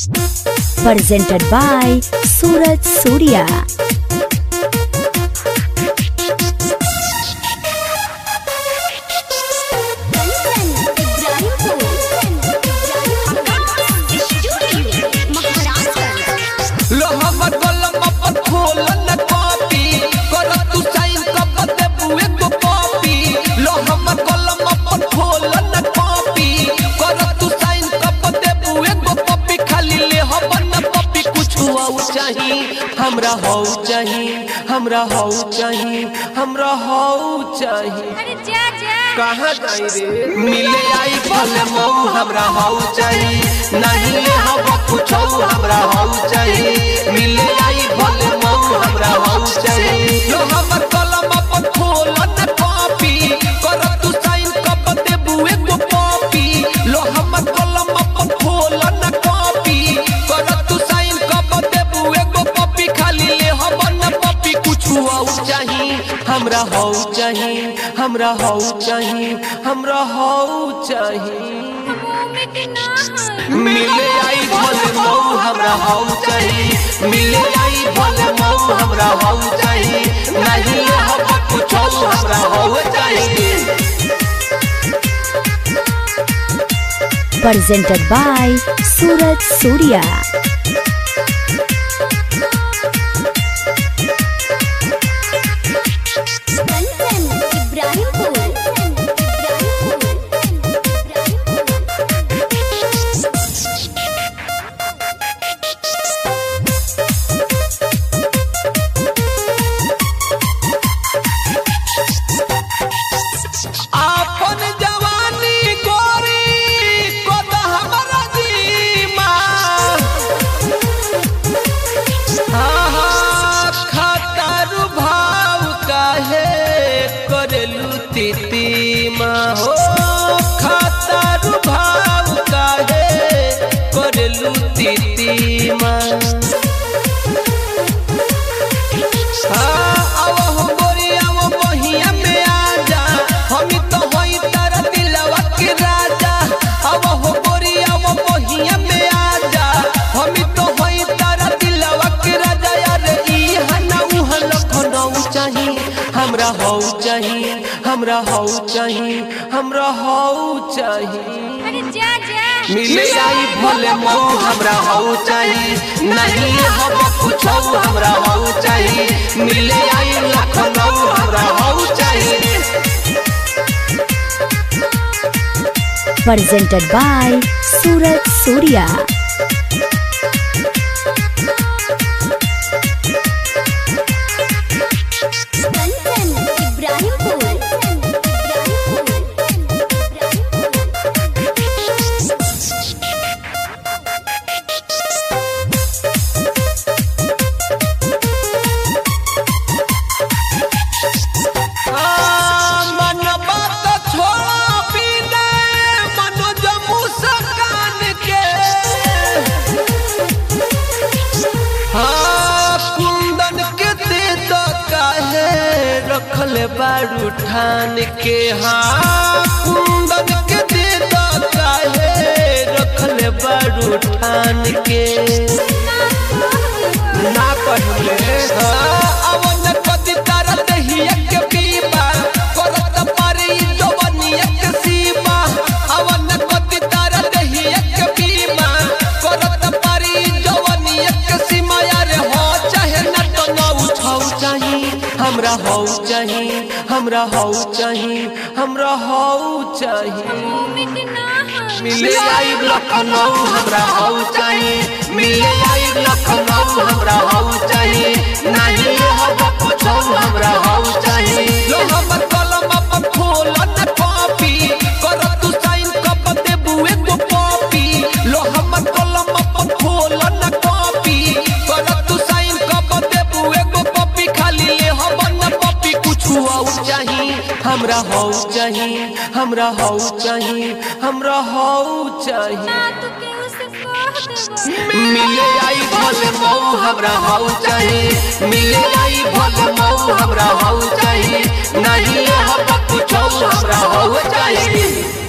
presented by Suraj Surya. हमरा हो चाहिए, हमरा हो चाहिए, हमरा हो चाहिए। अरे जा जा कहाँ जाई रे मिले आई भले मऊ हमरा हो चाहिए, नहीं ले हम कुछ हमरा हो चाहिए। मिले आई भले मऊ हमरा हो चाहिए। लो हमर कलम अपन खोल न कॉपी कर तू साइन कब देबू एगो कॉपी। लो हमर कलम अपन खोल न कॉपी कर तू साइन कब देबू एगो कॉपी। खाली ले हम न कॉपी कुछ हो चाहिए, हमरा हो चाहिए, हमरा हो चाहिए, हमरा हो चाहिए। मिले आई भले मऊ हमरा हो चाहिए, मिले आई भले मऊ हमरा हो चाहिए। नहीं हम कुछ हमरा हो चाहिए। Presented by Suraj Surya. अपन जवानी गोरी को तो हमारा जीमा। खतरु भाव काहे करेलू तीतीमा हो। खतरु भाव काहे करेलू तीतीमा। हमरा हो चाहिए, हमरा हो चाहिए, हमरा हो चाहिए। अरे जा जा मिले आई भले मऊ हमरा हो चाहिए, नहीं हम कुछ हमरा हो चाहिए। मिले आई लखनऊ हमरा हो चाहिए। Presented by Suraj Surya. रखले बारू ठान के हाँ कुंदन के दे दो काहे रखले बारू ठान के। ना कहले अवन कदी तारा दहिया के पीबा करत पारी जवनिया के सीमा। अवन कदी तारा दहिया के पीबा करत पारी जवनिया के सीमा। यार हो चाहे न तो न उठाओ चाहिए, हमरा हो चाहिए, हमरा हो चाहिए, हमरा हो चाहिए। मिले आई लखनऊ हमरा हो चाहिए, मिले आई लखनऊ हमरा हो चाहिए। नहीं हम कुछ हमरा हो चाहिए। लो हमर कलम अपन खोल न कॉपी कर तू साइन कब देबू एगो कॉपी। लो हमर कलम अपन खोल न कॉपी कर तू साइन कब देबू एगो कॉपी। खाली ले हम न कॉपी कुछ हो चाहिए, हमरा हो चाहिए, हमरा हो चाहिए, हमरा हो चाहिए। मिले आई भले मऊ हमरा हो चाहिए, मिले आई भले मऊ हमरा हो चाहिए। नहीं हम कुछ हमरा हो चाहिए।